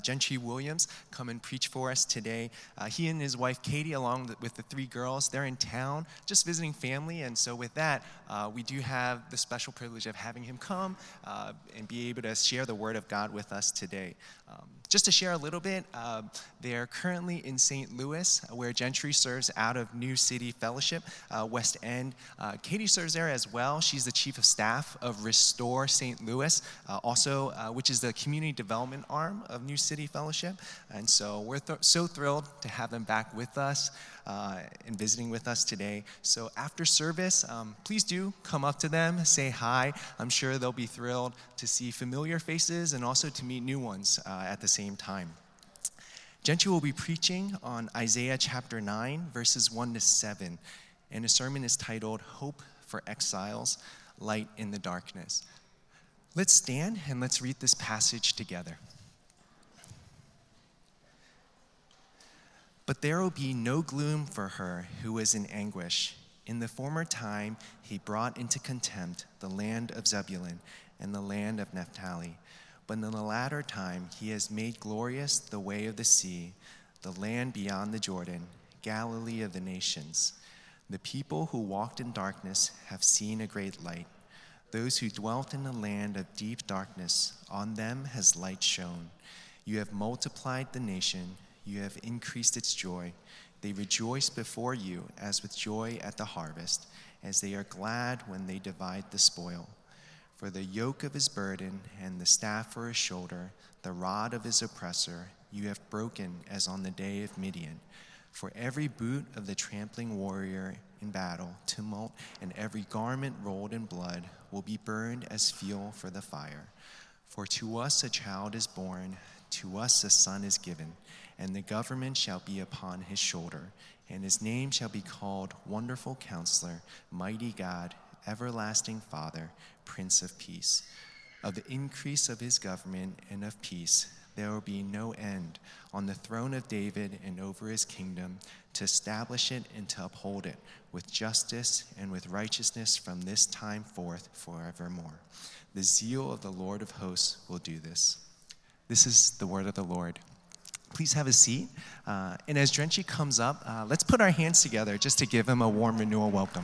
Gentry Williams come and preach for us today. He and his wife Katie, along with the three girls, they're in town just visiting family. And so with that, we do have the special privilege of having him come and be able to share the word of God with us today. Just to share a little bit, they're currently in St. Louis, where Gentry serves out of New City Fellowship, West End. Katie serves there as well. She's the chief of staff of Restore St. Louis, which is the community development arm of New City Fellowship. And so we're so thrilled to have them back with us and visiting with us today. So after service, please do come up to them, say hi. I'm sure they'll be thrilled to see familiar faces and also to meet new ones at the same time. Gentry will be preaching on Isaiah chapter 9, verses 1 to 7, and his sermon is titled, Hope for Exiles, Light in the Darkness. Let's stand and let's read this passage together. But there will be no gloom for her who is in anguish. In the former time, he brought into contempt the land of Zebulun and the land of Naphtali. But in the latter time, he has made glorious the way of the sea, the land beyond the Jordan, Galilee of the nations. The people who walked in darkness have seen a great light. Those who dwelt in the land of deep darkness, on them has light shone. You have multiplied the nation. You have increased its joy. They rejoice before you as with joy at the harvest, as they are glad when they divide the spoil. For the yoke of his burden and the staff for his shoulder, the rod of his oppressor, you have broken as on the day of Midian. For every boot of the trampling warrior in battle, tumult, and every garment rolled in blood will be burned as fuel for the fire. For to us a child is born, to us a son is given, and the government shall be upon his shoulder, and his name shall be called Wonderful Counselor, Mighty God, Everlasting Father, Prince of Peace. Of the increase of his government and of peace there will be no end on the throne of David and over his kingdom, to establish it and to uphold it with justice and with righteousness from this time forth forevermore. The zeal of the Lord of hosts will do this. This is the word of the Lord. Please have a seat. And as Gentry comes up, let's put our hands together just to give him a warm renewal welcome.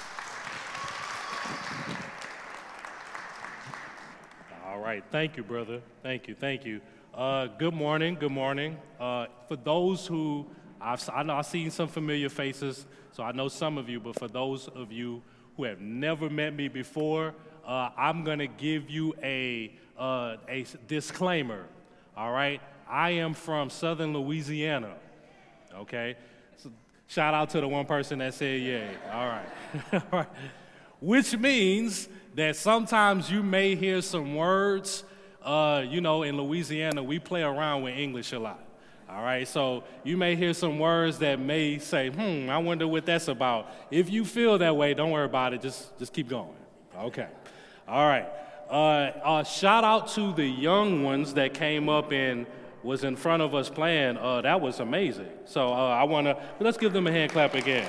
All right. Thank you, brother. Thank you. Good morning. For those who, I know I've seen some familiar faces, so I know some of you, but for those of you who have never met me before, I'm going to give you a disclaimer, all right? I am from Southern Louisiana, okay? So shout out to the one person that said yay, all right. All right. Which means that sometimes you may hear some words, in Louisiana, we play around with English a lot, all right? So you may hear some words that may say, I wonder what that's about. If you feel that way, don't worry about it, just keep going, okay? All right. Shout out to the young ones that came up and was in front of us playing. That was amazing. So let's give them a hand clap again.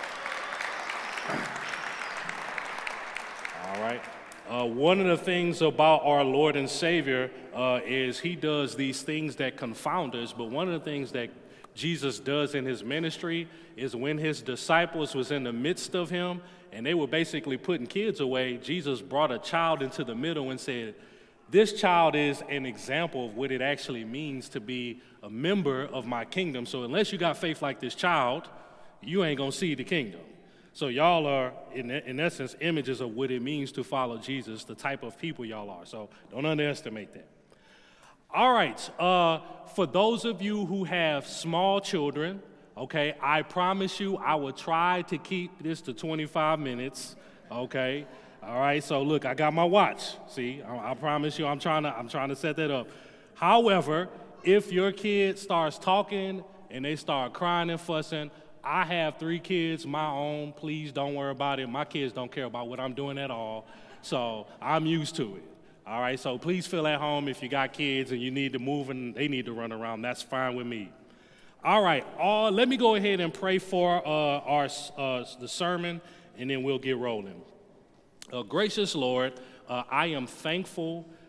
All right. One of the things about our Lord and Savior is he does these things that confound us, but one of the things that Jesus does in his ministry is when his disciples was in the midst of him and they were basically putting kids away, Jesus brought a child into the middle and said, this child is an example of what it actually means to be a member of my kingdom. So unless you got faith like this child, you ain't gonna see the kingdom. So y'all are, in essence, images of what it means to follow Jesus, the type of people y'all are. So don't underestimate that. All right, for those of you who have small children, okay, I promise you I will try to keep this to 25 minutes, okay? All right, so look, I got my watch. See, I promise you I'm trying to set that up. However, if your kid starts talking and they start crying and fussing, I have 3 kids, my own. Please don't worry about it. My kids don't care about what I'm doing at all, so I'm used to it. All right, so please feel at home if you got kids and you need to move and they need to run around. That's fine with me. All right, let me go ahead and pray for the sermon, and then we'll get rolling. Gracious Lord, I am thankful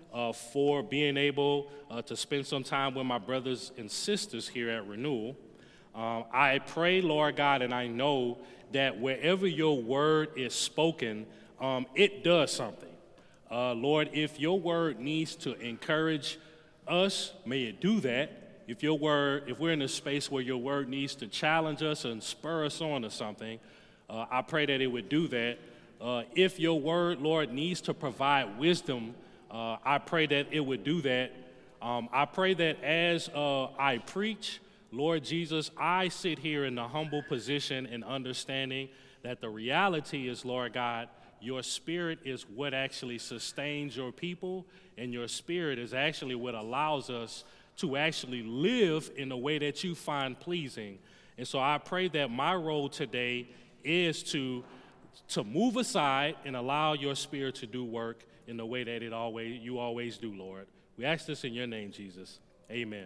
for being able to spend some time with my brothers and sisters here at Renewal. I pray, Lord God, and I know that wherever your word is spoken, it does something. Lord, if your word needs to encourage us, may it do that. If we're in a space where your word needs to challenge us and spur us on to something, I pray that it would do that. If your word, Lord, needs to provide wisdom, I pray that it would do that. I pray that as I preach, Lord Jesus, I sit here in the humble position and understanding that the reality is, Lord God, your spirit is what actually sustains your people, and your spirit is actually what allows us to actually live in a way that you find pleasing. And so I pray that my role today is to move aside and allow your spirit to do work in the way that you always do, Lord. We ask this in your name, Jesus. Amen.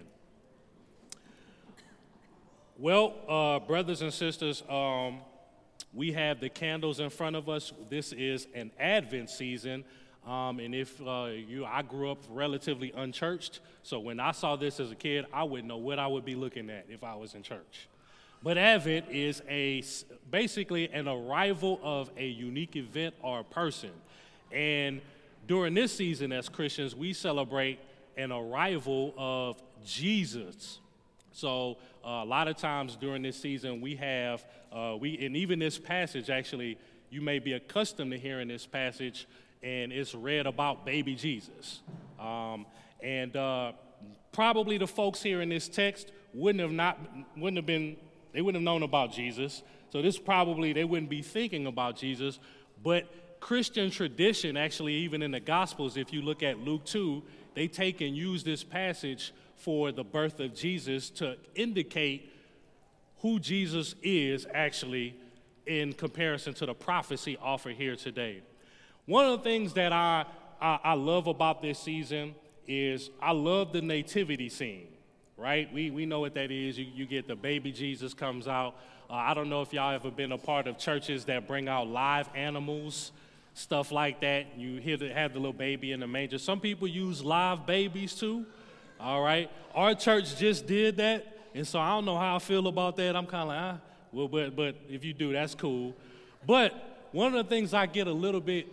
Well, brothers and sisters, we have the candles in front of us. This is an Advent season. And if I grew up relatively unchurched, so when I saw this as a kid, I wouldn't know what I would be looking at if I was in church. But Advent is basically an arrival of a unique event or a person. And during this season as Christians, we celebrate an arrival of Jesus. So a lot of times during this season, we have, and even this passage, actually, you may be accustomed to hearing this passage, and it's read about baby Jesus. And probably the folks here in this text wouldn't have known about Jesus. So they wouldn't be thinking about Jesus. But Christian tradition, actually, even in the Gospels, if you look at Luke 2, they take and use this passage for the birth of Jesus to indicate who Jesus is actually in comparison to the prophecy offered here today. One of the things that I love about this season is I love the nativity scene, right? We know what that is. You get the baby Jesus comes out. I don't know if y'all ever been a part of churches that bring out live animals, stuff like that. You have the little baby in the manger. Some people use live babies too, all right? Our church just did that, and so I don't know how I feel about that. I'm kind of like, but if you do, that's cool. But one of the things I get a little bit,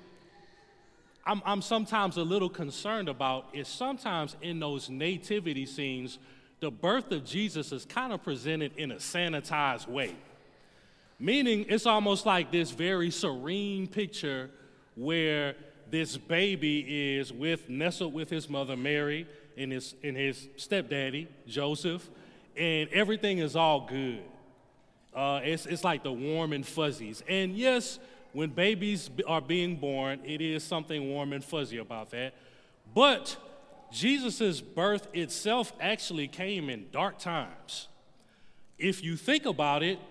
I'm sometimes a little concerned about is sometimes in those nativity scenes, the birth of Jesus is kind of presented in a sanitized way. Meaning it's almost like this very serene picture where this baby is nestled with his mother Mary and his stepdaddy Joseph, and everything is all good. It's like the warm and fuzzies. And yes, when babies are being born, it is something warm and fuzzy about that. But Jesus' birth itself actually came in dark times. If you think about it,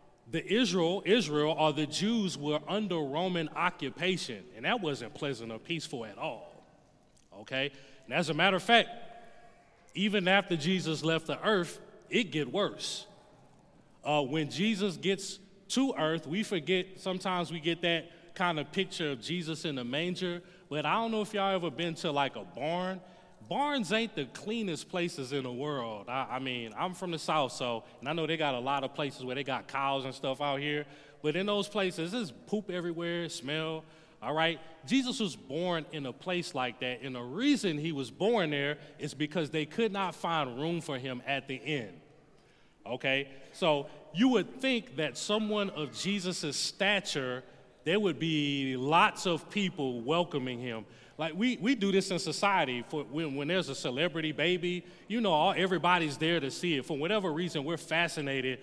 Israel or the Jews were under Roman occupation, and that wasn't pleasant or peaceful at all, okay? And as a matter of fact, even after Jesus left the earth, it get worse. When Jesus gets to earth, sometimes we get that kind of picture of Jesus in the manger, but I don't know if y'all ever been to like a barn. Barns ain't the cleanest places in the world. I mean, I'm from the South, and I know they got a lot of places where they got cows and stuff out here, but in those places, there's poop everywhere, smell, all right? Jesus was born in a place like that, and the reason he was born there is because they could not find room for him at the inn, okay? So you would think that someone of Jesus' stature, there would be lots of people welcoming him. Like we do this in society. For when there's a celebrity baby, everybody's there to see it. For whatever reason, we're fascinated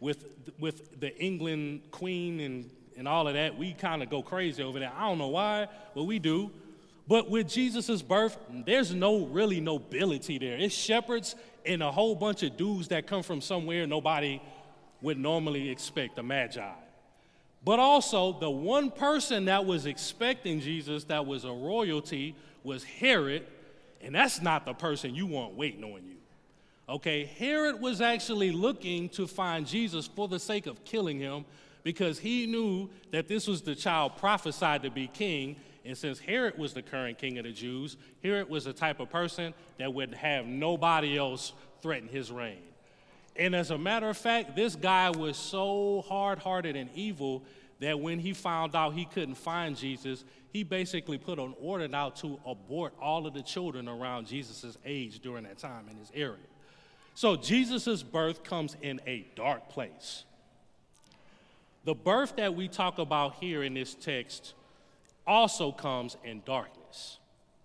with the England queen and all of that. We kind of go crazy over that. I don't know why, but we do. But with Jesus' birth, there's no nobility there. It's shepherds and a whole bunch of dudes that come from somewhere nobody would normally expect, a magi. But also, the one person that was expecting Jesus that was a royalty was Herod, and that's not the person you want waiting on you. Okay, Herod was actually looking to find Jesus for the sake of killing him because he knew that this was the child prophesied to be king, And since Herod was the current king of the Jews, Herod was the type of person that would have nobody else threaten his reign. And as a matter of fact, this guy was so hard-hearted and evil that when he found out he couldn't find Jesus, he basically put an order out to abort all of the children around Jesus' age during that time in his area. So Jesus' birth comes in a dark place. The birth that we talk about here in this text also comes in darkness.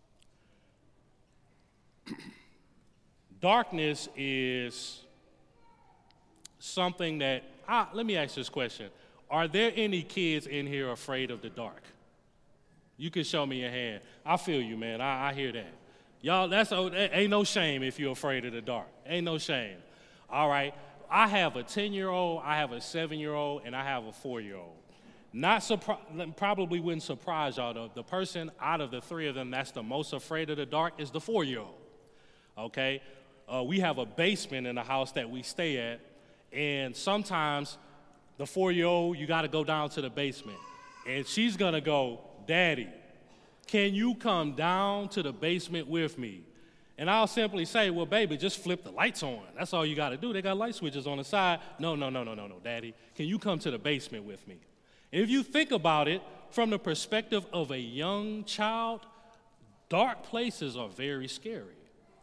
Darkness is something that, let me ask this question. Are there any kids in here afraid of the dark? You can show me your hand. I feel you, man. I hear that. Y'all, ain't no shame if you're afraid of the dark. Ain't no shame. All right. I have a 10-year-old, I have a 7-year-old, and I have a 4-year-old. Probably wouldn't surprise y'all, though. The person out of the three of them that's the most afraid of the dark is the 4-year-old. Okay? We have a basement in the house that we stay at, and sometimes the 4-year-old, you got to go down to the basement. And she's going to go, Daddy, can you come down to the basement with me? And I'll simply say, well, baby, just flip the lights on. That's all you got to do. They got light switches on the side. No, Daddy. Can you come to the basement with me? And if you think about it from the perspective of a young child, dark places are very scary.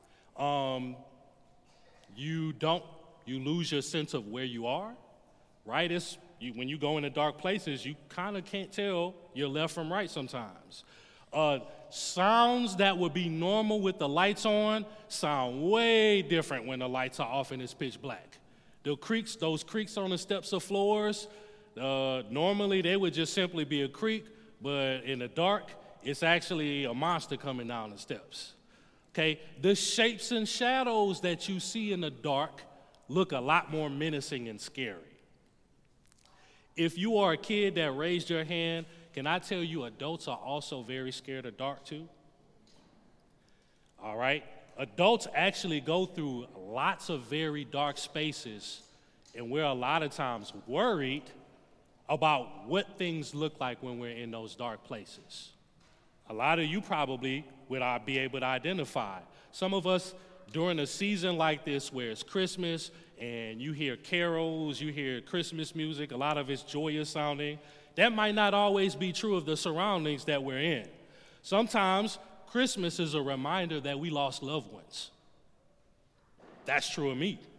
You lose your sense of where you are, right? When you go into dark places, you kind of can't tell your left from right sometimes. Sounds that would be normal with the lights on sound way different when the lights are off and it's pitch black. Those creaks on the steps of floors, normally they would just simply be a creak, but in the dark, it's actually a monster coming down the steps. Okay, the shapes and shadows that you see in the dark look a lot more menacing and scary. If you are a kid that raised your hand, can I tell you adults are also very scared of dark too? All right? Adults actually go through lots of very dark spaces, and we're a lot of times worried about what things look like when we're in those dark places. A lot of you probably would be able to identify. Some of us, during a season like this where it's Christmas and you hear carols, you hear Christmas music, a lot of it's joyous sounding, that might not always be true of the surroundings that we're in. Sometimes Christmas is a reminder that we lost loved ones. That's true of me.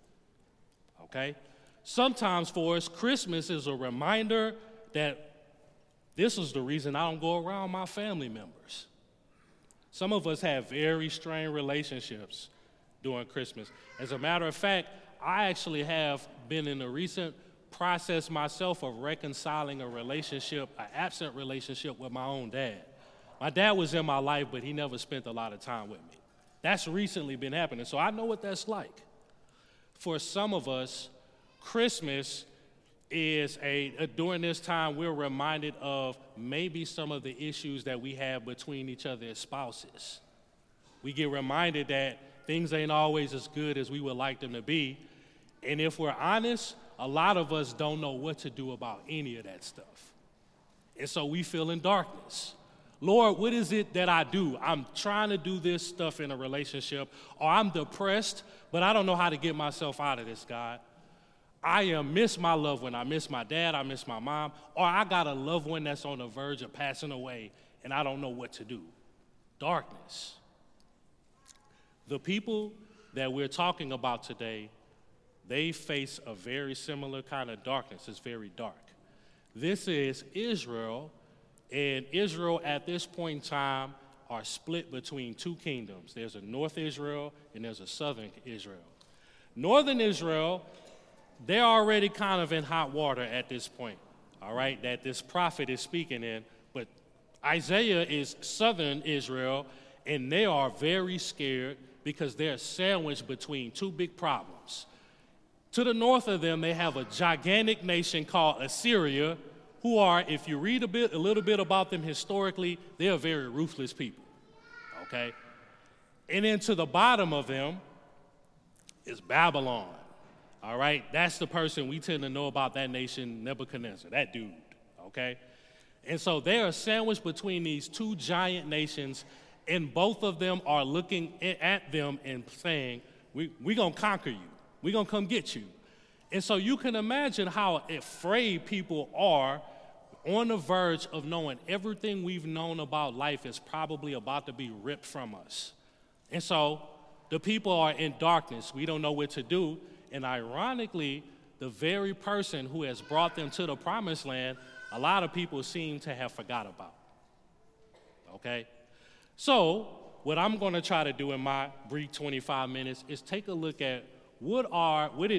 Okay? Sometimes for us, Christmas is a reminder that this is the reason I don't go around my family members. Some of us have very strained relationships during Christmas. As a matter of fact, I actually have been in a recent process myself of reconciling an absent relationship with my own dad. My dad was in my life, but he never spent a lot of time with me. That's recently been happening, so I know what that's like. For some of us, Christmas is during this time, we're reminded of maybe some of the issues that we have between each other as spouses. We get reminded that things ain't always as good as we would like them to be. And if we're honest, a lot of us don't know what to do about any of that stuff. And so we feel in darkness. Lord, what is it that I do? I'm trying to do this stuff in a relationship, or I'm depressed, but I don't know how to get myself out of this, God. I miss my loved one. I miss my dad. I miss my mom. Or I got a loved one that's on the verge of passing away, and I don't know what to do. Darkness. The people that we're talking about today, they face a very similar kind of darkness. It's very dark. This is Israel, and Israel at this point in time are split between two kingdoms. There's a North Israel and there's a Southern Israel. Northern Israel, they're already kind of in hot water at this point, all right, that this prophet is speaking in. But Isaiah is Southern Israel, and they are very scared because they're sandwiched between two big problems. To the north of them, they have a gigantic nation called Assyria, who are, if you read a little bit about them historically, they're very ruthless people, okay? And then to the bottom of them is Babylon. All right, that's the person we tend to know about that nation, Nebuchadnezzar, that dude, okay? And so they are sandwiched between these two giant nations, and both of them are looking at them and saying, we're going to conquer you. We're going to come get you. And so you can imagine how afraid people are on the verge of knowing everything we've known about life is probably about to be ripped from us. And so the people are in darkness. We don't know what to do. And ironically, the very person who has brought them to the promised land, a lot of people seem to have forgot about. Okay? So what I'm going to try to do in my brief 25 minutes is take a look at what did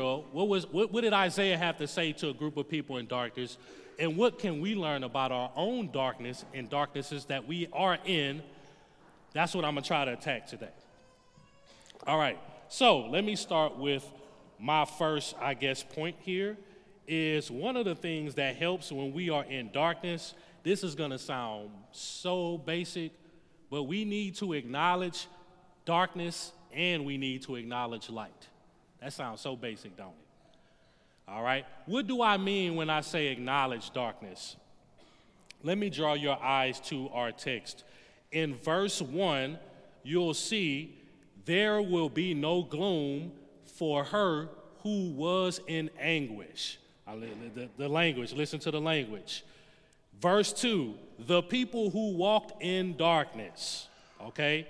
Isaiah have to say to a group of people in darkness, and what can we learn about our own darkness and darknesses that we are in. That's what I'm going to try to attack today. All right, so let me start with my first, point here is one of the things that helps when we are in darkness. This is going to sound so basic, but we need to acknowledge darkness and we need to acknowledge light. That sounds so basic, don't it? All right, what do I mean when I say acknowledge darkness? Let me draw your eyes to our text. In verse 1, you'll see there will be no gloom for her who was in anguish. The language, listen to the language. Verse 2, the people who walked in darkness, okay?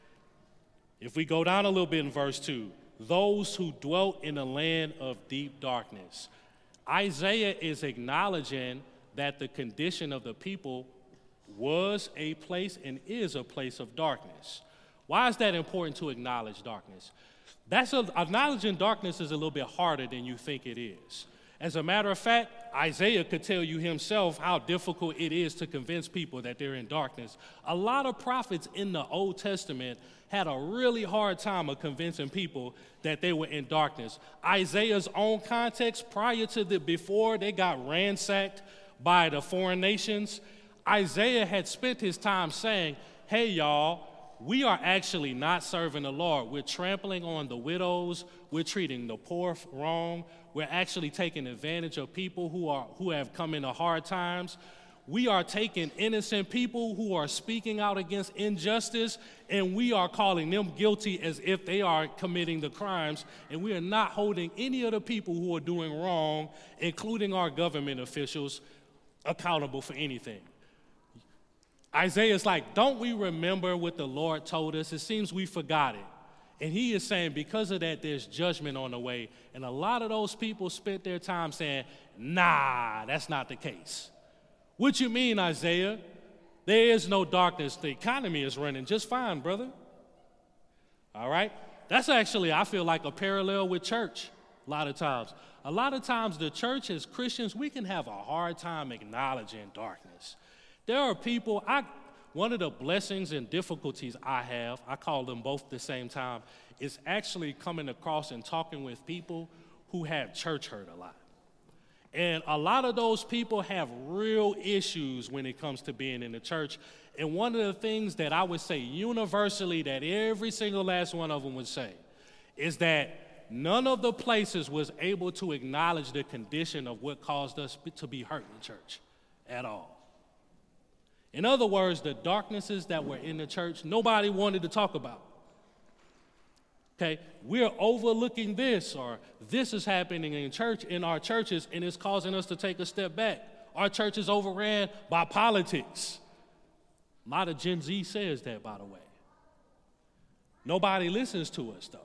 If we go down a little bit in verse 2, those who dwelt in a land of deep darkness. Isaiah is acknowledging that the condition of the people was a place and is a place of darkness. Why is that important to acknowledge darkness? Acknowledging darkness is a little bit harder than you think it is. As a matter of fact, Isaiah could tell you himself how difficult it is to convince people that they're in darkness. A lot of prophets in the Old Testament had a really hard time of convincing people that they were in darkness. Isaiah's own context, before they got ransacked by the foreign nations, Isaiah had spent his time saying, hey, y'all, we are actually not serving the Lord. We're trampling on the widows. We're treating the poor wrong. We're actually taking advantage of people who have come into hard times. We are taking innocent people who are speaking out against injustice, and we are calling them guilty as if they are committing the crimes, and we are not holding any of the people who are doing wrong, including our government officials, accountable for anything. Isaiah's like, don't we remember what the Lord told us? It seems we forgot it. And he is saying because of that, there's judgment on the way. And a lot of those people spent their time saying, nah, that's not the case. What you mean, Isaiah? There is no darkness. The economy is running just fine, brother. All right? That's actually, I feel like, a parallel with church a lot of times. A lot of times the church as Christians, we can have a hard time acknowledging darkness. There are people, one of the blessings and difficulties I call them both at the same time, is actually coming across and talking with people who have church hurt a lot. And a lot of those people have real issues when it comes to being in the church. And one of the things that I would say universally that every single last one of them would say is that none of the places was able to acknowledge the condition of what caused us to be hurt in church at all. In other words, the darknesses that were in the church, nobody wanted to talk about. Okay, we're overlooking this, or this is happening in our churches, and it's causing us to take a step back. Our church is overran by politics. A lot of Gen Z says that, by the way. Nobody listens to us, though.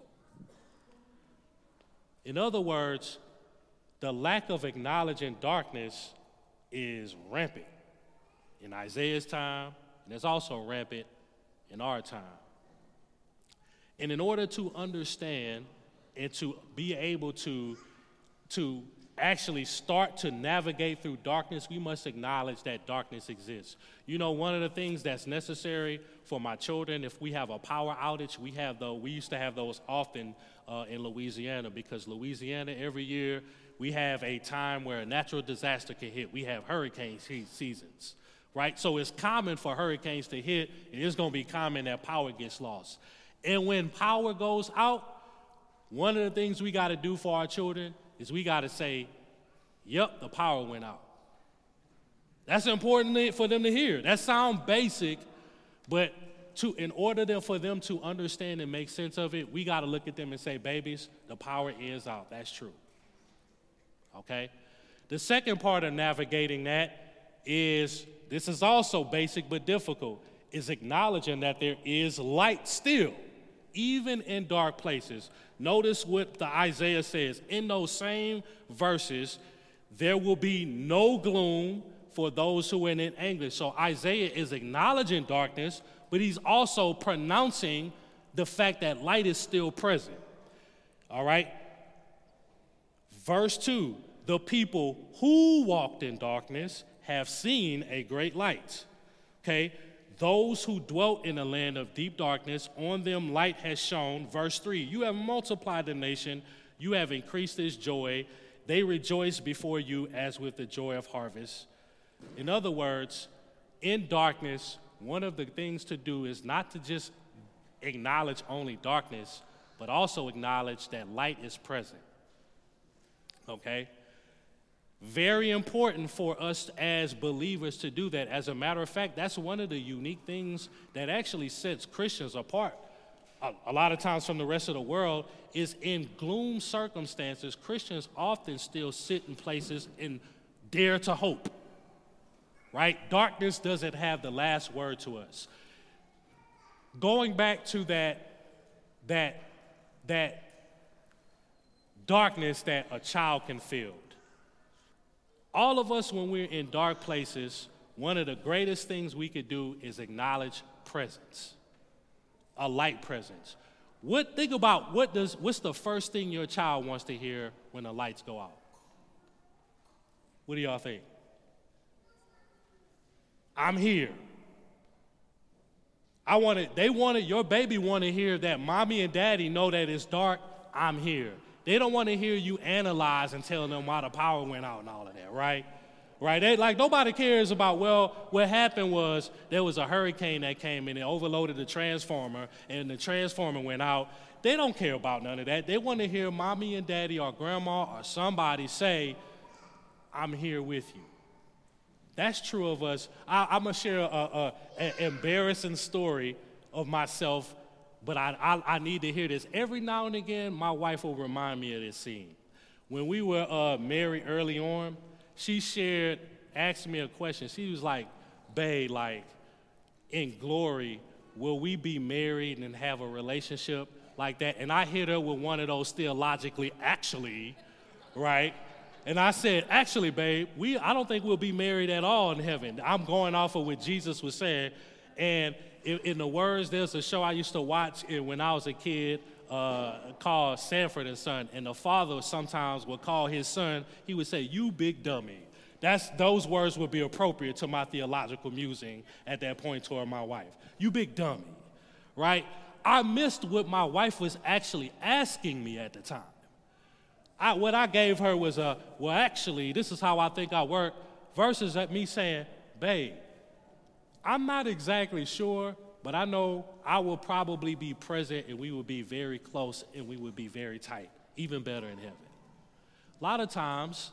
In other words, the lack of acknowledging darkness is rampant in Isaiah's time, and it's also rampant in our time. And in order to understand and to be able to actually start to navigate through darkness, we must acknowledge that darkness exists. You know, one of the things that's necessary for my children, if we have a power outage, we used to have those often in Louisiana, because Louisiana every year we have a time where a natural disaster can hit. We have hurricane seasons, right? So it's common for hurricanes to hit, and it's going to be common that power gets lost. And when power goes out, one of the things we got to do for our children is we got to say, yep, the power went out. That's important for them to hear. That sounds basic, but in order for them to understand and make sense of it, we got to look at them and say, babies, the power is out. That's true. Okay? The second part of navigating that is, this is also basic but difficult, is acknowledging that there is light still, even in dark places. Notice what the Isaiah says. In those same verses, there will be no gloom for those who are in anguish. So Isaiah is acknowledging darkness, but he's also pronouncing the fact that light is still present. All right? Verse 2, the people who walked in darkness have seen a great light. Okay? Those who dwelt in a land of deep darkness, on them light has shone. Verse 3, you have multiplied the nation, you have increased its joy. They rejoice before you as with the joy of harvest. In other words, in darkness, one of the things to do is not to just acknowledge only darkness, but also acknowledge that light is present. Okay? Very important for us as believers to do that. As a matter of fact, that's one of the unique things that actually sets Christians apart a lot of times from the rest of the world is in gloom circumstances, Christians often still sit in places and dare to hope, right? Darkness doesn't have the last word to us. Going back to that darkness that a child can feel. All of us, when we're in dark places, one of the greatest things we could do is acknowledge presence, a light presence. Think about what's the first thing your child wants to hear when the lights go out? What do y'all think? I'm here. Your baby want to hear that mommy and daddy know that it's dark, I'm here. They don't want to hear you analyze and tell them why the power went out and all of that, right? Right? Nobody cares about, what happened was there was a hurricane that came and it overloaded the transformer and the transformer went out. They don't care about none of that. They want to hear mommy and daddy or grandma or somebody say, I'm here with you. That's true of us. I'm going to share an embarrassing story of myself, but I need to hear this. Every now and again, my wife will remind me of this scene. When we were married early on, she asked me a question. She was like, babe, in glory, will we be married and have a relationship like that? And I hit her with one of those theologically, actually, right? And I said, actually, babe, I don't think we'll be married at all in heaven. I'm going off of what Jesus was saying. And in the words, there's a show I used to watch when I was a kid called Sanford and Son. And the father sometimes would call his son, he would say, you big dummy. Those words would be appropriate to my theological musing at that point toward my wife. You big dummy, right? I missed what my wife was actually asking me at the time. What I gave her was actually, this is how I think I work, versus me saying, babe, I'm not exactly sure, but I know I will probably be present and we will be very close and we will be very tight, even better in heaven. A lot of times,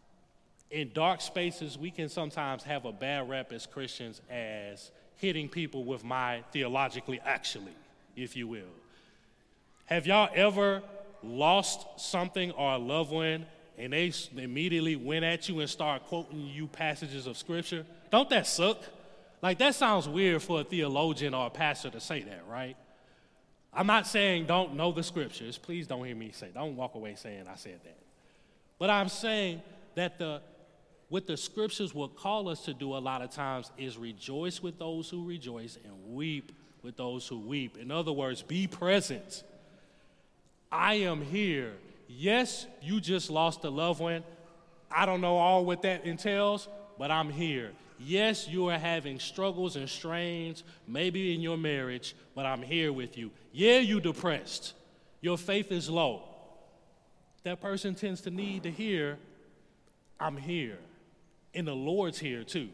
in dark spaces, we can sometimes have a bad rep as Christians as hitting people with my theologically actually, if you will. Have y'all ever lost something or a loved one and they immediately went at you and started quoting you passages of scripture? Don't that suck? That sounds weird for a theologian or a pastor to say that, right? I'm not saying don't know the scriptures. Please don't hear me say, don't walk away saying I said that. But I'm saying that what the scriptures will call us to do a lot of times is rejoice with those who rejoice and weep with those who weep. In other words, be present. I am here. Yes, you just lost a loved one. I don't know all what that entails, but I'm here. Yes, you are having struggles and strains, maybe in your marriage, but I'm here with you. Yeah, you depressed. Your faith is low. That person tends to need to hear, I'm here. And the Lord's here too.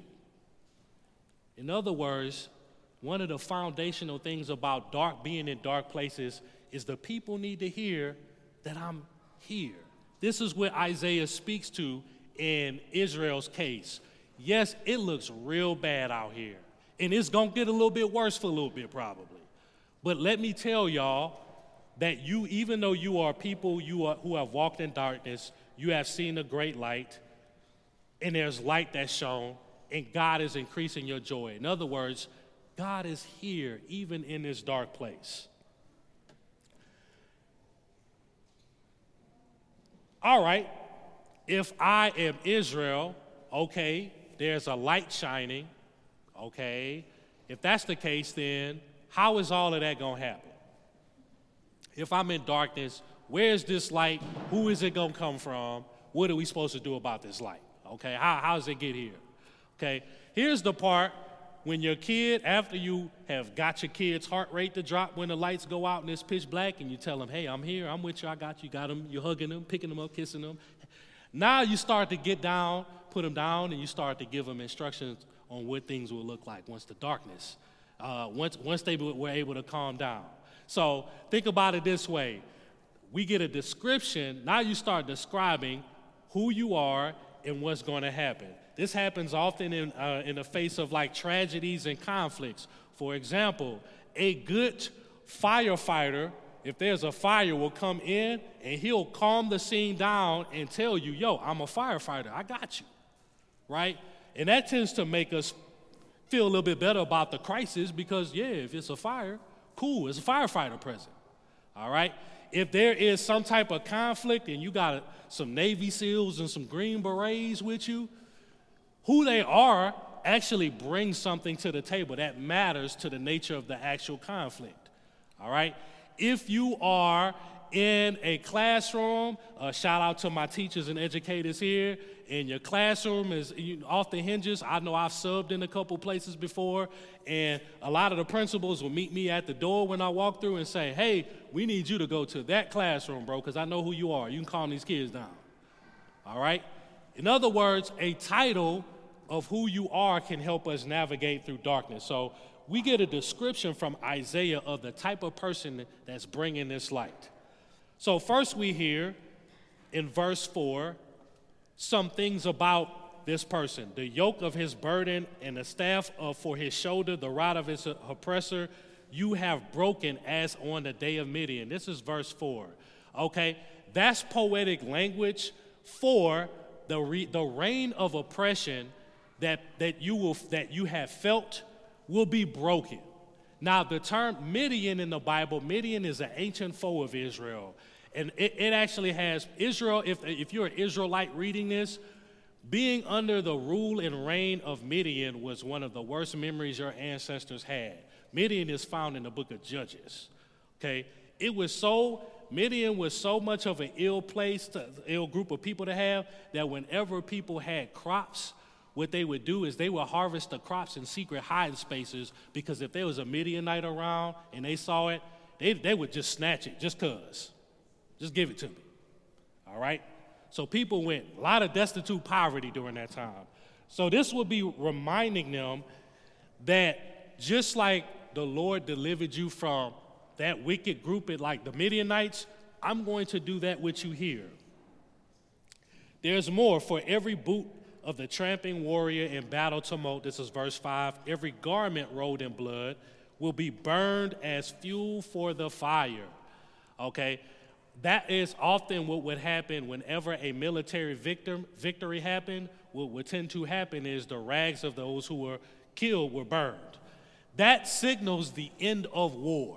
In other words, one of the foundational things about being in dark places is the people need to hear that I'm here. This is what Isaiah speaks to in Israel's case. Yes, it looks real bad out here. And it's going to get a little bit worse for a little bit probably. But let me tell y'all that you, even though you are people who have walked in darkness, you have seen a great light, and there's light that's shown, and God is increasing your joy. In other words, God is here even in this dark place. All right, if I am Israel, okay, there's a light shining, okay. If that's the case, then how is all of that going to happen? If I'm in darkness, where's this light? Who is it going to come from? What are we supposed to do about this light? Okay, how does it get here? Okay, here's the part when your kid, after you have got your kid's heart rate to drop when the lights go out and it's pitch black, and you tell them, hey, I'm here, I'm with you, I got you, got them, you're hugging them, picking them up, kissing them. Now you start to get down, put them down, and you start to give them instructions on what things will look like once the darkness, once they were able to calm down. So think about it this way. We get a description, now you start describing who you are and what's going to happen. This happens often in the face of like tragedies and conflicts. For example, a good firefighter, if there's a fire, will come in and he'll calm the scene down and tell you, yo, I'm a firefighter, I got you, right? And that tends to make us feel a little bit better about the crisis because, yeah, if it's a fire, cool, it's a firefighter present, all right? If there is some type of conflict and you got some Navy SEALs and some Green Berets with you, who they are actually brings something to the table that matters to the nature of the actual conflict, all right? If you are in a classroom, shout out to my teachers and educators here, and your classroom is off the hinges. I know I've subbed in a couple places before, and a lot of the principals will meet me at the door when I walk through and say, hey, we need you to go to that classroom, bro, because I know who you are. You can calm these kids down, all right? In other words, a title of who you are can help us navigate through darkness. So we get a description from Isaiah of the type of person that's bringing this light. So first we hear in verse 4 some things about this person. The yoke of his burden and the staff for his shoulder, the rod of his oppressor, you have broken as on the day of Midian. This is verse 4. Okay, that's poetic language for the reign of oppression that you have felt will be broken. Now, the term Midian in the Bible, Midian is an ancient foe of Israel. And it actually has Israel, if you're an Israelite reading this, being under the rule and reign of Midian was one of the worst memories your ancestors had. Midian is found in the book of Judges, okay? Midian was so much of an ill group of people to have that whenever people had crops, what they would do is they would harvest the crops in secret hiding spaces because if there was a Midianite around and they saw it, they would just snatch it just because. Just give it to me, all right? So people went, a lot of destitute poverty during that time. So this will be reminding them that just like the Lord delivered you from that wicked group, like the Midianites, I'm going to do that with you here. There's more. For every boot of the tramping warrior in battle tumult, this is verse 5, every garment rolled in blood will be burned as fuel for the fire, okay? That is often what would happen whenever a military victory happened. What would tend to happen is the rags of those who were killed were burned. That signals the end of war,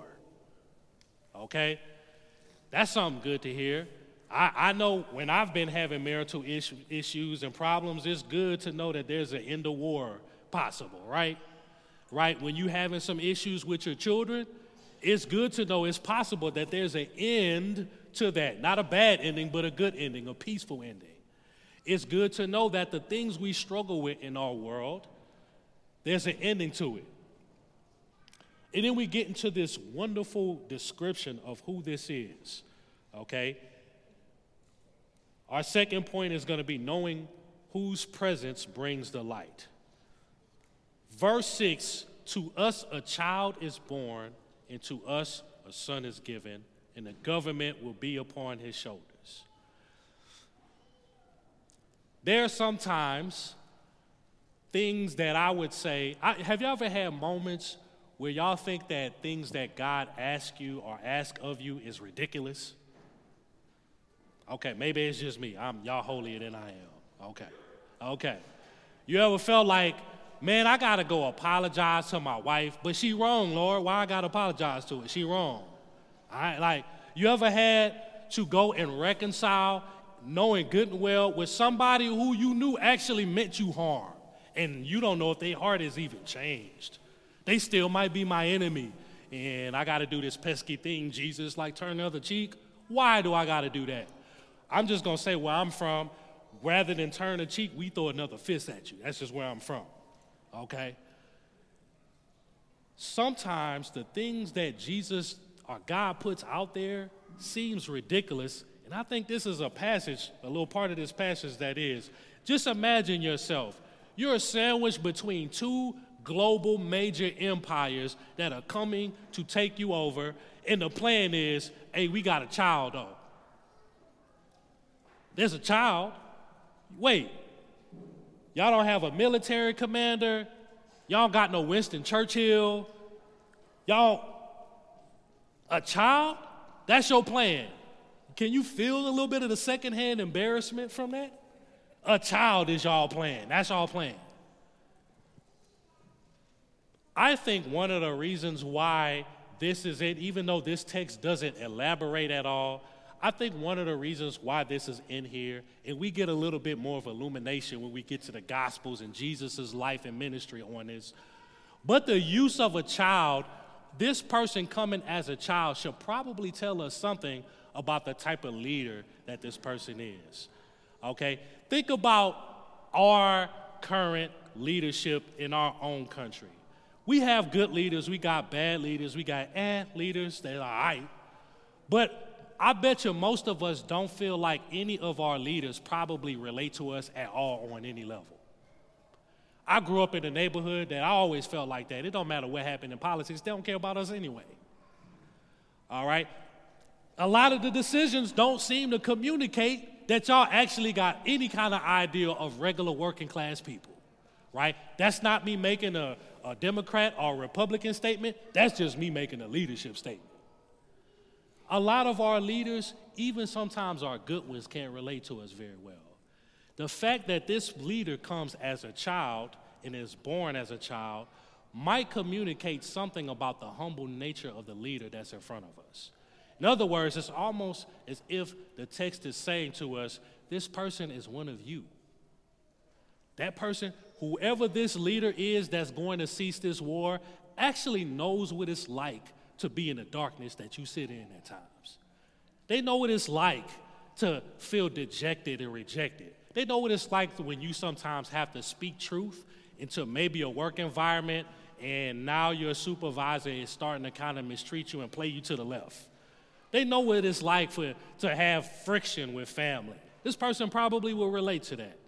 okay? That's something good to hear. I know when I've been having marital issues and problems, it's good to know that there's an end of war possible, right? Right? When you're having some issues with your children, it's good to know it's possible that there's an end to that. Not a bad ending, but a good ending, a peaceful ending. It's good to know that the things we struggle with in our world, there's an ending to it. And then we get into this wonderful description of who this is, okay? Our second point is going to be knowing whose presence brings the light. Verse 6, to us a child is born, and to us a son is given, and the government will be upon his shoulders. There are some times things that I would say, have y'all ever had moments where y'all think that things that God asks you or asks of you is ridiculous? Okay, maybe it's just me. Y'all holier than I am. Okay. You ever felt like, man, I gotta go apologize to my wife, but she wrong, Lord. Why I gotta apologize to her? She wrong. All right, like, you ever had to go and reconcile, knowing good and well, with somebody who you knew actually meant you harm, and you don't know if their heart is even changed? They still might be my enemy, and I gotta do this pesky thing, Jesus, like turn the other cheek. Why do I gotta do that? I'm just gonna say where I'm from. Rather than turn the cheek, we throw another fist at you. That's just where I'm from, okay? Sometimes the things that Jesus or God puts out there seems ridiculous, and I think this is a passage, a little part of this passage that is. Just imagine yourself. You're a sandwich between two global major empires that are coming to take you over, and the plan is, hey, we got a child though. There's a child. Wait, y'all don't have a military commander? Y'all got no Winston Churchill? Y'all, a child? That's your plan. Can you feel a little bit of the secondhand embarrassment from that? A child is y'all plan. That's y'all plan. I think one of the reasons why this is it, even though this text doesn't elaborate at all, I think one of the reasons why this is in here, and we get a little bit more of illumination when we get to the Gospels and Jesus' life and ministry on this, but the use of a child, this person coming as a child should probably tell us something about the type of leader that this person is, okay? Think about our current leadership in our own country. We have good leaders, we got bad leaders, we got leaders that are all right, but I bet you most of us don't feel like any of our leaders probably relate to us at all on any level. I grew up in a neighborhood that I always felt like that. It don't matter what happened in politics, they don't care about us anyway. All right? A lot of the decisions don't seem to communicate that y'all actually got any kind of idea of regular working class people, right? That's not me making a Democrat or Republican statement. That's just me making a leadership statement. A lot of our leaders, even sometimes our good ones, can't relate to us very well. The fact that this leader comes as a child and is born as a child might communicate something about the humble nature of the leader that's in front of us. In other words, it's almost as if the text is saying to us, this person is one of you. That person, whoever this leader is that's going to cease this war, actually knows what it's like to be in the darkness that you sit in at times. They know what it's like to feel dejected and rejected. They know what it's like when you sometimes have to speak truth into maybe a work environment and now your supervisor is starting to kind of mistreat you and play you to the left. They know what it's like to have friction with family. This person probably will relate to that.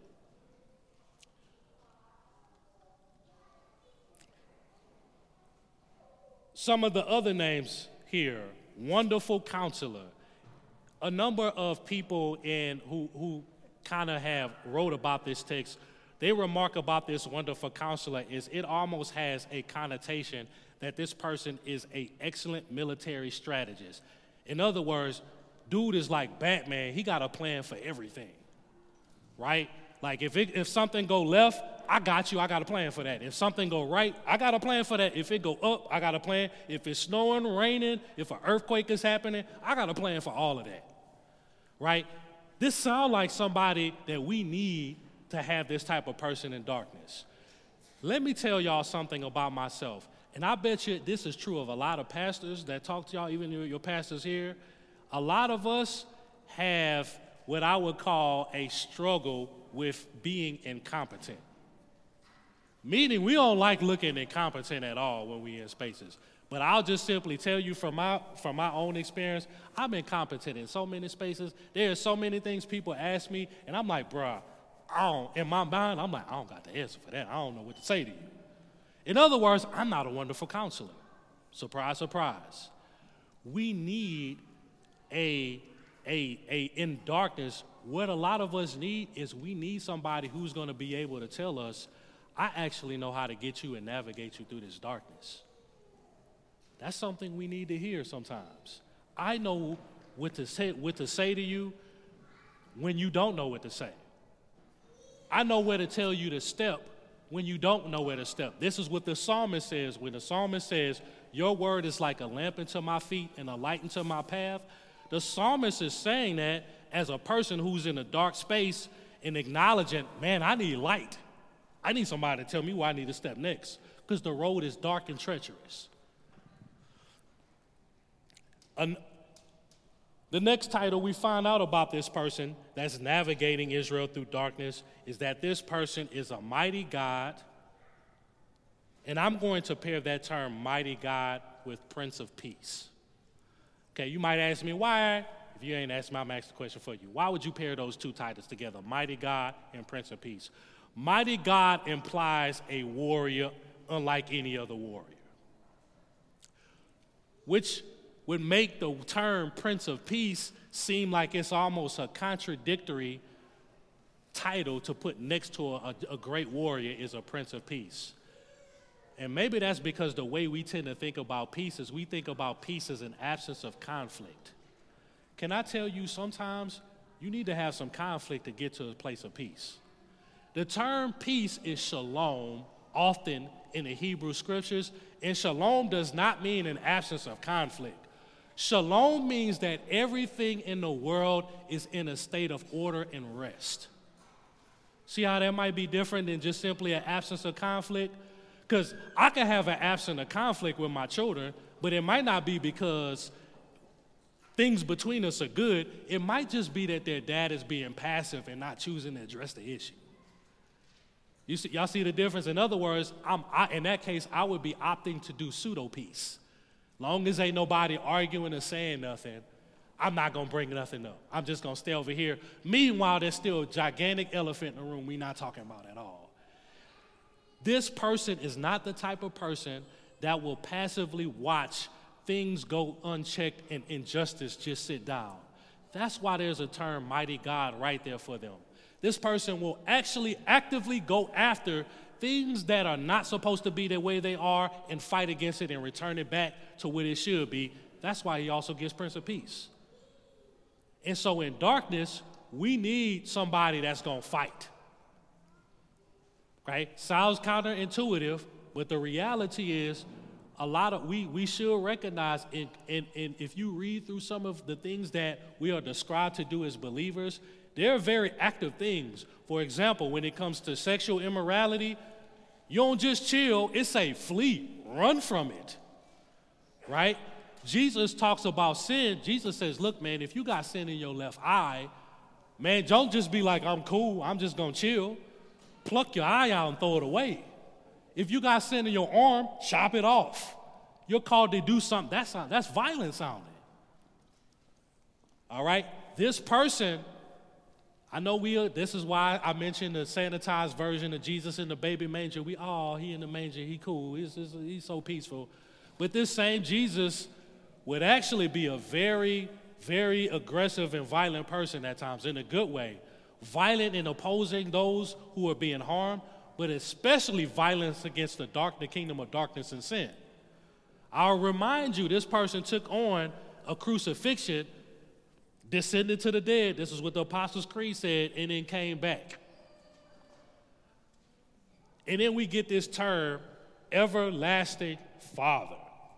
Some of the other names here, Wonderful Counselor. A number of people who kind of have wrote about this text, they remark about this Wonderful Counselor is it almost has a connotation that this person is an excellent military strategist. In other words, dude is like Batman. He got a plan for everything, right? Like if something go left, I got you. I got a plan for that. If something go right, I got a plan for that. If it go up, I got a plan. If it's snowing, raining, if an earthquake is happening, I got a plan for all of that, right? This sounds like somebody that we need to have this type of person in darkness. Let me tell y'all something about myself. And I bet you this is true of a lot of pastors that talk to y'all, even your pastors here. A lot of us have what I would call a struggle with being incompetent. Meaning we don't like looking incompetent at all when we're in spaces. But I'll just simply tell you from my own experience, I'm incompetent in so many spaces. There are so many things people ask me, and I'm like, bruh, in my mind, I'm like, I don't got the answer for that. I don't know what to say to you. In other words, I'm not a wonderful counselor. Surprise, surprise. We need in darkness, what a lot of us need is we need somebody who's going to be able to tell us, I actually know how to get you and navigate you through this darkness. That's something we need to hear sometimes. I know what to say to you when you don't know what to say. I know where to tell you to step when you don't know where to step. This is what the psalmist says. When the psalmist says, your word is like a lamp unto my feet and a light unto my path, the psalmist is saying that as a person who's in a dark space and acknowledging, man, I need light. I need somebody to tell me where I need to step next because the road is dark and treacherous. The next title we find out about this person that's navigating Israel through darkness is that this person is a mighty God. And I'm going to pair that term mighty God with Prince of Peace. Okay, you might ask me why. If you ain't asked me, I'm asking the question for you. Why would you pair those two titles together, mighty God and Prince of Peace? Mighty God implies a warrior unlike any other warrior, which would make the term Prince of Peace seem like it's almost a contradictory title to put next to a great warrior is a Prince of Peace. And maybe that's because the way we tend to think about peace is we think about peace as an absence of conflict. Can I tell you sometimes you need to have some conflict to get to a place of peace? The term peace is shalom often in the Hebrew scriptures, and shalom does not mean an absence of conflict. Shalom means that everything in the world is in a state of order and rest. See how that might be different than just simply an absence of conflict? Because I can have an absence of conflict with my children, but it might not be because things between us are good. It might just be that their dad is being passive and not choosing to address the issue. Y'all see the difference? In other words, in that case, I would be opting to do pseudo-peace. Long as ain't nobody arguing or saying nothing, I'm not going to bring nothing up. I'm just going to stay over here. Meanwhile, there's still a gigantic elephant in the room we're not talking about at all. This person is not the type of person that will passively watch things go unchecked and injustice just sit down. That's why there's a term, mighty God, right there for them. This person will actually actively go after things that are not supposed to be the way they are and fight against it and return it back to what it should be. That's why he also gets Prince of Peace. And so in darkness, we need somebody that's going to fight. Right? Sounds counterintuitive, but the reality is we should recognize, and if you read through some of the things that we are described to do as believers, they're very active things. For example, when it comes to sexual immorality, you don't just chill, it say flee, run from it, right? Jesus talks about sin. Jesus says, look, man, if you got sin in your left eye, man, don't just be like, I'm cool, I'm just gonna chill. Pluck your eye out and throw it away. If you got sin in your arm, chop it off. You're called to do something. That's violent sounding. All right? This person, I know this is why I mentioned the sanitized version of Jesus in the baby manger. He in the manger, he cool, he's so peaceful. But this same Jesus would actually be a very, very aggressive and violent person at times, in a good way. Violent in opposing those who are being harmed, but especially violence against the kingdom of darkness and sin. I'll remind you, this person took on a crucifixion, descended to the dead. This is what the Apostles' Creed said, and then came back. And then we get this term, everlasting Father.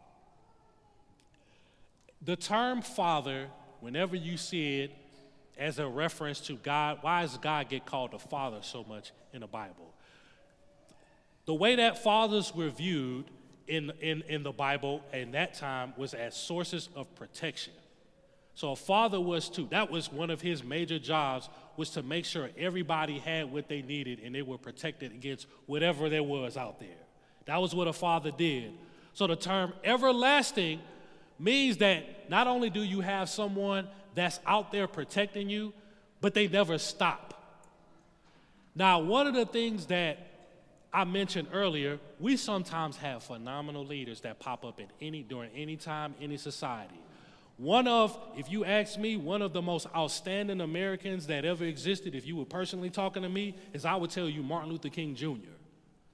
The term Father, whenever you see it as a reference to God, why does God get called the Father so much in the Bible? The way that fathers were viewed in the Bible in that time was as sources of protection. So a father that was one of his major jobs, was to make sure everybody had what they needed and they were protected against whatever there was out there. That was what a father did. So the term everlasting means that not only do you have someone that's out there protecting you, but they never stop. Now, one of the things that I mentioned earlier, we sometimes have phenomenal leaders that pop up during any time, any society. If you ask me, one of the most outstanding Americans that ever existed, if you were personally talking to me, I would tell you Martin Luther King Jr.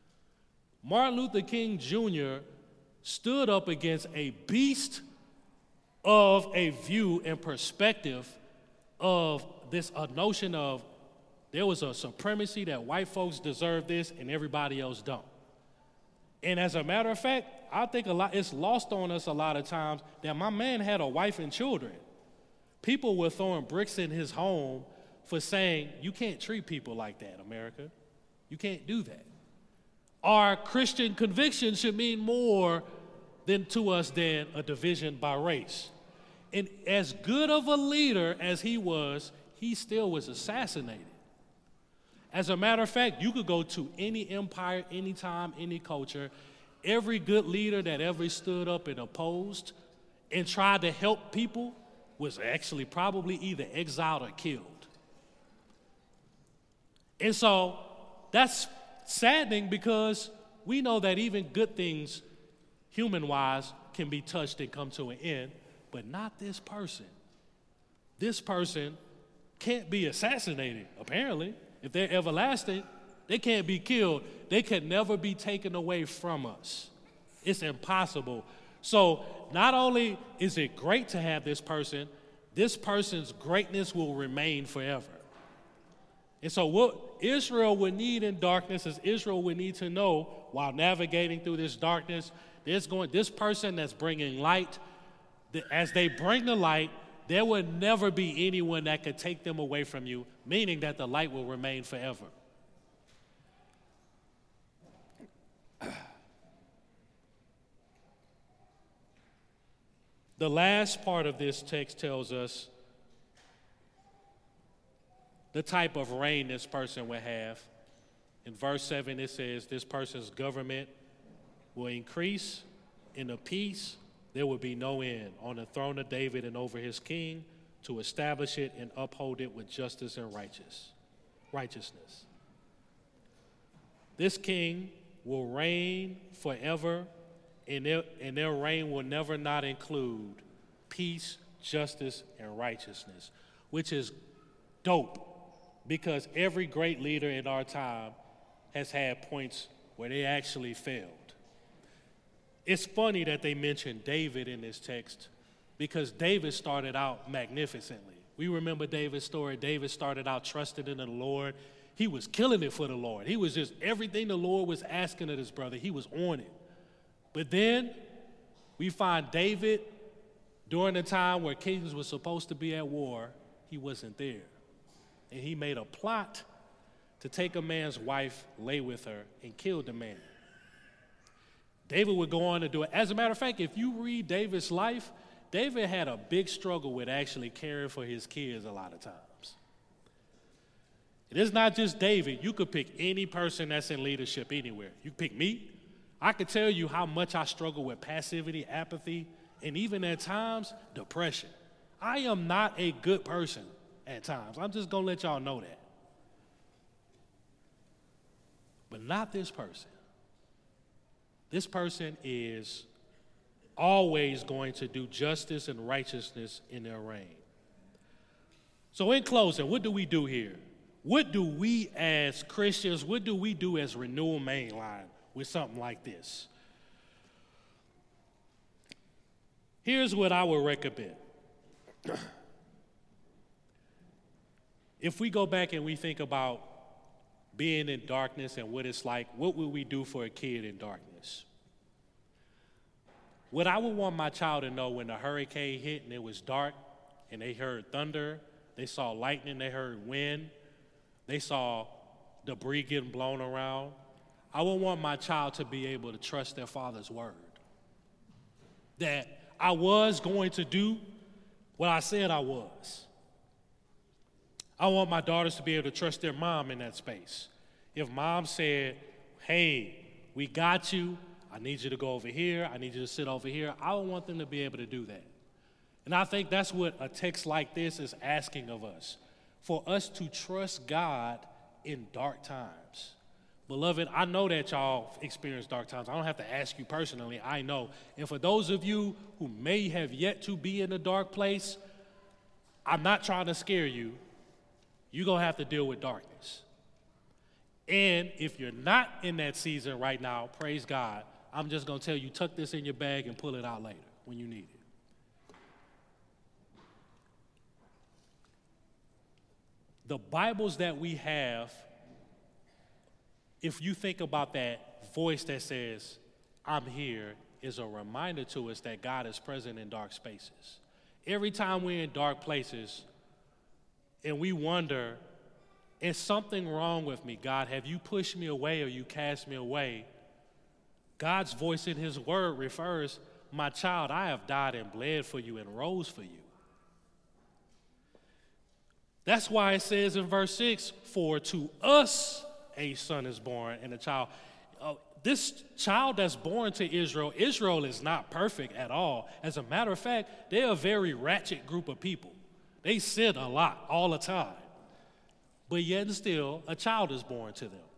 Martin Luther King Jr. stood up against a beast of a view and perspective of this a notion of there was a supremacy that white folks deserve this and everybody else don't. And as a matter of fact, I think it's lost on us a lot of times that my man had a wife and children. People were throwing bricks in his home for saying, you can't treat people like that, America. You can't do that. Our Christian conviction should mean more to us than a division by race. And as good of a leader as he still was assassinated. As a matter of fact, you could go to any empire, any time, any culture. Every good leader that ever stood up and opposed and tried to help people was actually probably either exiled or killed. And so that's saddening because we know that even good things, human-wise, can be touched and come to an end, but not this person. This person can't be assassinated, apparently. If they're everlasting, they can't be killed. They can never be taken away from us. It's impossible. So not only is it great to have this person's greatness will remain forever. And so what Israel would need in darkness is Israel would need to know while navigating through this darkness, this person that's bringing light, as they bring the light, there will never be anyone that could take them away from you, meaning that the light will remain forever. The last part of this text tells us the type of reign this person will have. In verse 7, it says, this person's government will increase in a peace. There will be no end on the throne of David and over his king to establish it and uphold it with justice and righteousness. This king will reign forever, and their reign will never not include peace, justice, and righteousness, which is dope because every great leader in our time has had points where they actually failed. It's funny that they mention David in this text because David started out magnificently. We remember David's story. David started out trusting in the Lord. He was killing it for the Lord. He was just everything the Lord was asking of his brother, he was on it. But then we find David during the time where kings were supposed to be at war, he wasn't there. And he made a plot to take a man's wife, lay with her, and kill the man. David would go on to do it. As a matter of fact, if you read David's life, David had a big struggle with actually caring for his kids a lot of times. It is not just David. You could pick any person that's in leadership anywhere. You pick me. I could tell you how much I struggle with passivity, apathy, and even at times, depression. I am not a good person at times. I'm just going to let y'all know that. But not this person. This person is always going to do justice and righteousness in their reign. So in closing, what do we do here? What do we as Christians, what do we do as Renewal Mainline with something like this? Here's what I would recommend. If we go back and we think about being in darkness and what it's like, what would we do for a kid in darkness? What I would want my child to know when the hurricane hit and it was dark and they heard thunder, they saw lightning, they heard wind, they saw debris getting blown around, I would want my child to be able to trust their father's word. That I was going to do what I said I was. I want my daughters to be able to trust their mom in that space. If mom said, hey, we got you, I need you to go over here, I need you to sit over here, I would want them to be able to do that. And I think that's what a text like this is asking of us, for us to trust God in dark times. Beloved, I know that y'all experience dark times. I don't have to ask you personally, I know. And for those of you who may have yet to be in a dark place, I'm not trying to scare you. You're going to have to deal with darkness. And if you're not in that season right now, praise God, I'm just going to tell you, tuck this in your bag and pull it out later when you need it. The Bibles that we have, if you think about that voice that says, I'm here, is a reminder to us that God is present in dark spaces. Every time we're in dark places and we wonder, is something wrong with me? God, have you pushed me away or you cast me away? God's voice in his word refers, my child, I have died and bled for you and rose for you. That's why it says in verse 6, for to us a son is born and a child. This child that's born to Israel, Israel is not perfect at all. As a matter of fact, they're a very ratchet group of people. They sin a lot all the time. But yet and still, a child is born to them.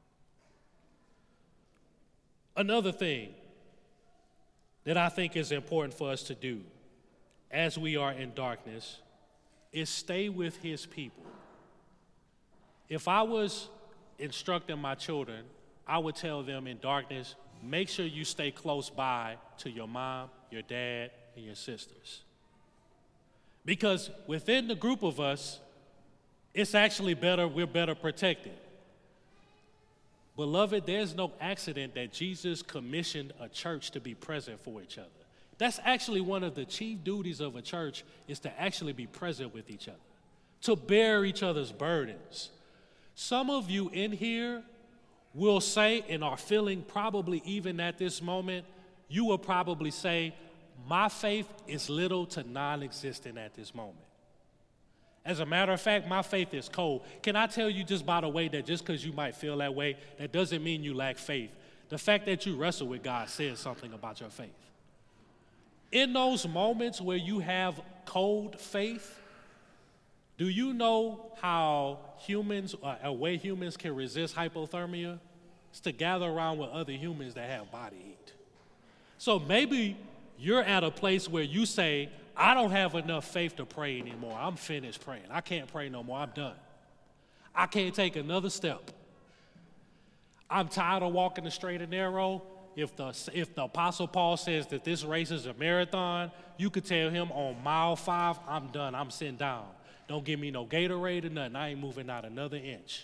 Another thing that I think is important for us to do as we are in darkness is stay with his people. If I was instructing my children, I would tell them in darkness, make sure you stay close by to your mom, your dad, and your sisters. Because within the group of us, it's actually better, we're better protected. Beloved, there's no accident that Jesus commissioned a church to be present for each other. That's actually one of the chief duties of a church, is to actually be present with each other, to bear each other's burdens. Some of you in here will say, and are feeling probably even at this moment, you will probably say, my faith is little to non-existent at this moment. As a matter of fact, my faith is cold. Can I tell you just by the way that just because you might feel that way, that doesn't mean you lack faith. The fact that you wrestle with God says something about your faith. In those moments where you have cold faith, do you know how humans, a way humans can resist hypothermia? It's to gather around with other humans that have body heat. So maybe you're at a place where you say, I don't have enough faith to pray anymore. I'm finished praying. I can't pray no more. I'm done. I can't take another step. I'm tired of walking the straight and narrow. If the Apostle Paul says that this race is a marathon, you could tell him on mile 5, I'm done. I'm sitting down. Don't give me no Gatorade or nothing. I ain't moving out another inch.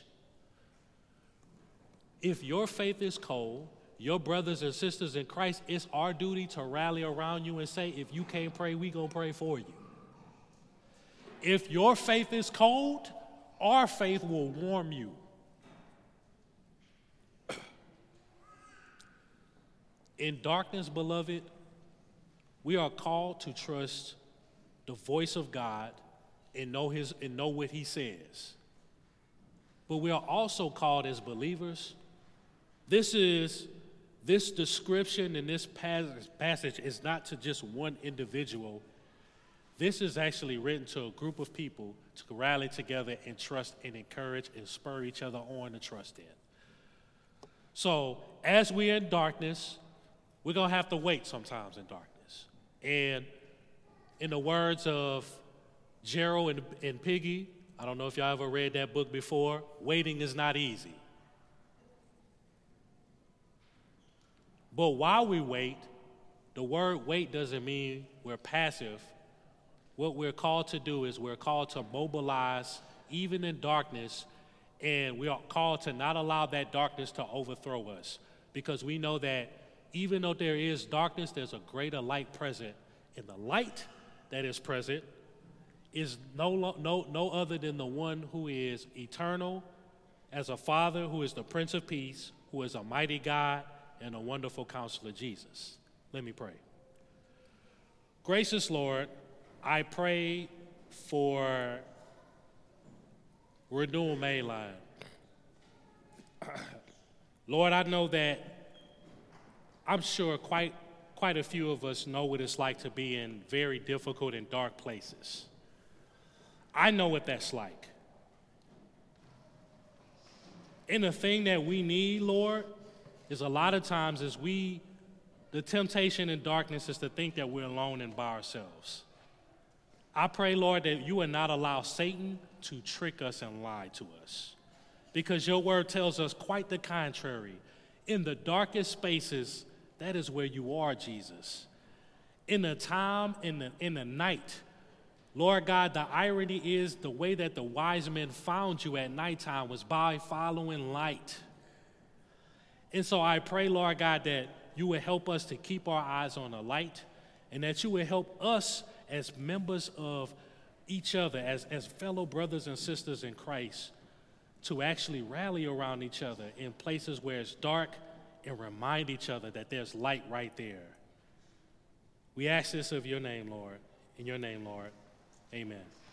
If your faith is cold, your brothers and sisters in Christ, it's our duty to rally around you and say, if you can't pray, we gonna pray for you. If your faith is cold, our faith will warm you. In darkness, beloved, we are called to trust the voice of God and know what he says. But we are also called as believers. This description in this passage is not to just one individual. This is actually written to a group of people to rally together and trust and encourage and spur each other on to trust in. So as we're in darkness, we're going to have to wait sometimes in darkness. And in the words of Gerald and Piggy, I don't know if y'all ever read that book before, waiting is not easy. But while we wait, the word wait doesn't mean we're passive. What we're called to do is we're called to mobilize even in darkness, and we are called to not allow that darkness to overthrow us, because we know that even though there is darkness, there's a greater light present, and the light that is present is no other than the one who is eternal as a Father, who is the Prince of Peace, who is a mighty God, and a wonderful Counselor, Jesus. Let me pray. Gracious Lord, I pray for Renewal Mainline. Lord, I know that I'm sure quite a few of us know what it's like to be in very difficult and dark places. I know what that's like. And the thing that we need, Lord, is a lot of times the temptation in darkness is to think that we're alone and by ourselves. I pray, Lord, that you would not allow Satan to trick us and lie to us. because your word tells us quite the contrary. In the darkest spaces, that is where you are, Jesus. In the time, in the night, Lord God, the irony is the way that the wise men found you at nighttime was by following light. And so I pray, Lord God, that you would help us to keep our eyes on the light, and that you would help us as members of each other, as fellow brothers and sisters in Christ, to actually rally around each other in places where it's dark and remind each other that there's light right there. We ask this of your name, Lord. In your name, Lord. Amen.